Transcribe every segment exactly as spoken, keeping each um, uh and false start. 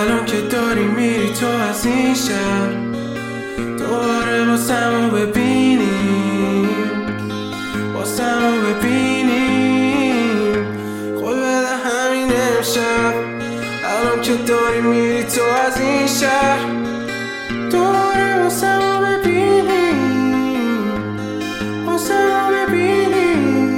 الان که داری میری تو از این شهر، دوباره واسمو ببینیم، واسمو ببینیم. قول بده همین امشب، الان که داری میری تو از این شهر، دوباره واسمو ببینیم، واسمو ببینیم.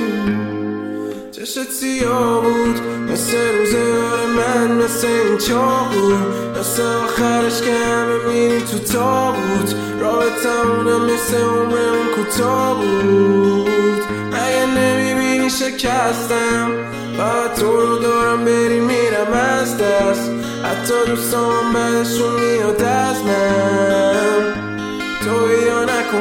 چشت سیاه بود مثل روزگار من، مثل این چاقو، مثل آخرش که همه میریم تو تابوت. رابطمونم مثل عمرمون کوتاه بود. اگه نمیبینی شکستم، فقط تو رو دارم بری میرم از دست. حتی دوستام بعدشون میاد از من، تو یا نکن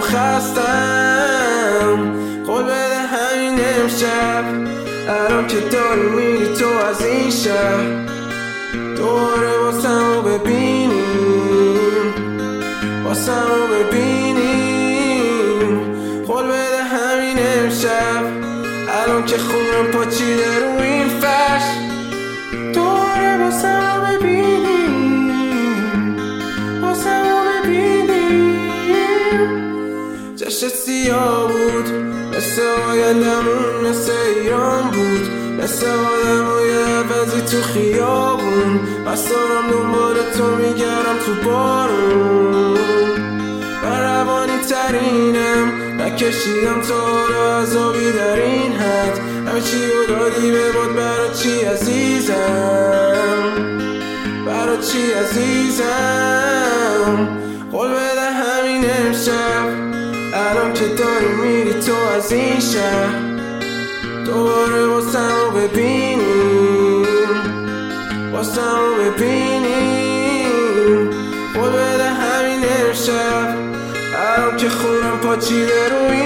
خستم. قول بده همین امشب، الان که داری میری تو از این شهر، دوباره واسمو ببینیم، واسمو ببینیم. قول بده همین امشب، الان که خونم پاچیده رو این فرش، دوباره واسمو ببینیم، واسمو ببینیم. چشت سیاه بود مثل آیندمون، مثل ایران بود، مثل آدم های عوضی تو خیابون. بس دارم دنبال تو میگردم تو بارون، من روانی ترینم، نکشیدم تا حالا عذابی در این حد. همه چی رو دادی به باد، برا چی عزیزم، برا چی عزیزم. قول بده همین امشب، الان که داری میری تو از این شهر، دوباره واسمو ببینیم، واسمو ببینیم. قول بده همین امشب، الان که خونم پاچیده روی